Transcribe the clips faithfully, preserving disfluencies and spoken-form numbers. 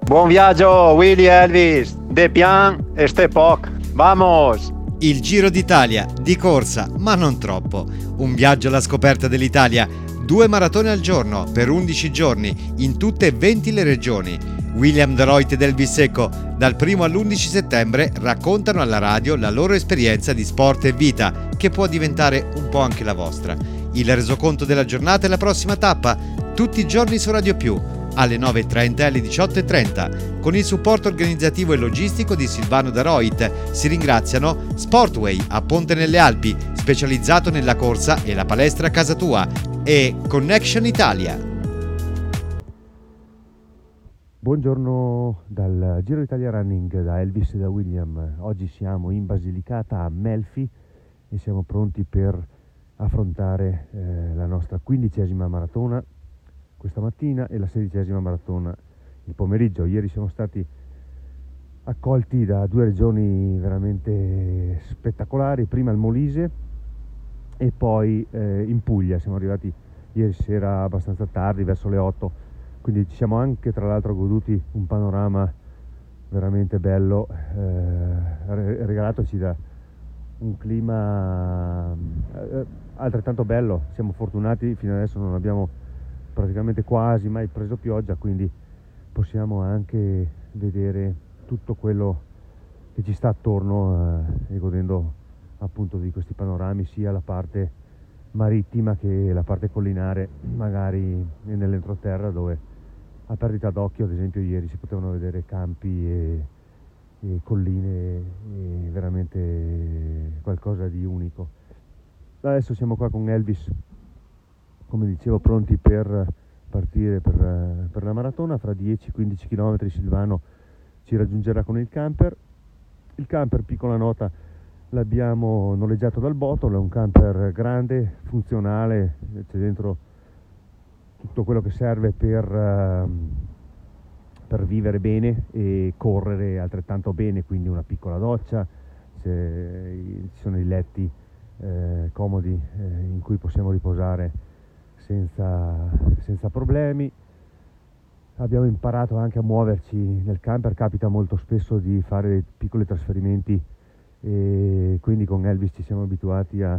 Buon viaggio, Willy Elvis. De pian e ste poc. Vamos! Il Giro d'Italia, di corsa, ma non troppo. Un viaggio alla scoperta dell'Italia. Due maratone al giorno, per undici giorni, in tutte e venti le regioni. William De Ruyter ed Elvis Secco, dal primo all'undici settembre, raccontano alla radio la loro esperienza di sport e vita, che può diventare un po' anche la vostra. Il resoconto della giornata e la prossima tappa, tutti i giorni su Radio Più, alle nove e trenta e alle diciotto e trenta, con il supporto organizzativo e logistico di Silvano De Ruyter. Si ringraziano Sportway a Ponte nelle Alpi, specializzato nella corsa, e la palestra Casa Tua, e Connection Italia. Buongiorno dal Giro d'Italia Running, da Elvis e da William. Oggi siamo in Basilicata a Melfi e siamo pronti per affrontare eh, la nostra quindicesima maratona questa mattina e la sedicesima maratona il pomeriggio. Ieri siamo stati accolti da due regioni veramente spettacolari, prima il Molise e poi eh, in Puglia. Siamo arrivati ieri sera abbastanza tardi, verso le otto, quindi ci siamo anche tra l'altro goduti un panorama veramente bello, eh, regalatoci da un clima eh, altrettanto bello. Siamo fortunati, fino adesso non abbiamo praticamente quasi mai preso pioggia, quindi possiamo anche vedere tutto quello che ci sta attorno eh, e godendo appunto di questi panorami, sia la parte marittima che la parte collinare, magari nell'entroterra, dove a perdita d'occhio, ad esempio ieri, si potevano vedere campi e, e colline, e veramente qualcosa di unico. Adesso siamo qua con Elvis, come dicevo, pronti per partire per, per la maratona. Fra dieci quindici chilometri Silvano ci raggiungerà con il camper. Il camper, piccola nota, l'abbiamo noleggiato dal Botolo, è un camper grande, funzionale, c'è dentro tutto quello che serve per, per vivere bene e correre altrettanto bene, quindi una piccola doccia, ci sono i letti eh, comodi eh, in cui possiamo riposare senza, senza problemi. Abbiamo imparato anche a muoverci nel camper, capita molto spesso di fare dei piccoli trasferimenti e quindi con Elvis ci siamo abituati a,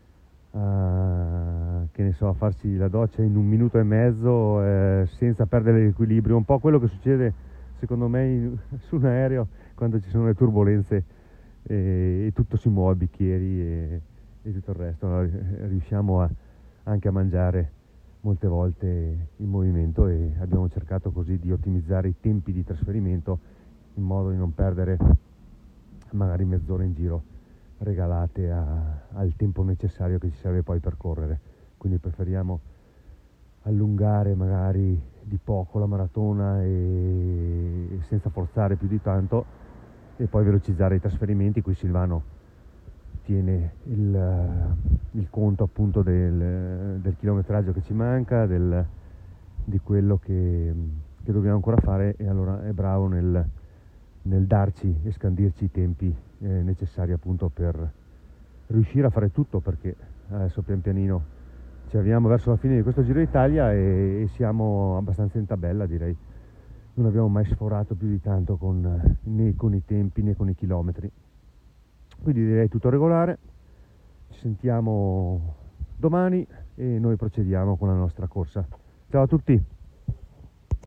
a, che ne so, a farci la doccia in un minuto e mezzo eh, senza perdere l'equilibrio, un po' quello che succede secondo me in, su un aereo quando ci sono le turbolenze e, e tutto si muove, bicchieri e, e tutto il resto. Allora, riusciamo a anche a mangiare molte volte in movimento e abbiamo cercato così di ottimizzare i tempi di trasferimento in modo di non perdere magari mezz'ora in giro regalate a, al tempo necessario che ci serve poi per correre. Quindi preferiamo allungare magari di poco la maratona e, e senza forzare più di tanto, e poi velocizzare i trasferimenti. Qui Silvano tiene il, il conto appunto del, del chilometraggio che ci manca, del, di quello che, che dobbiamo ancora fare, e allora è bravo nel, nel darci e scandirci i tempi eh, necessari appunto per riuscire a fare tutto, perché adesso pian pianino ci avviamo verso la fine di questo Giro d'Italia e, e siamo abbastanza in tabella, direi. Non abbiamo mai sforato più di tanto con, né con i tempi né con i chilometri. Quindi direi tutto regolare. Ci sentiamo domani e noi procediamo con la nostra corsa. Ciao a tutti!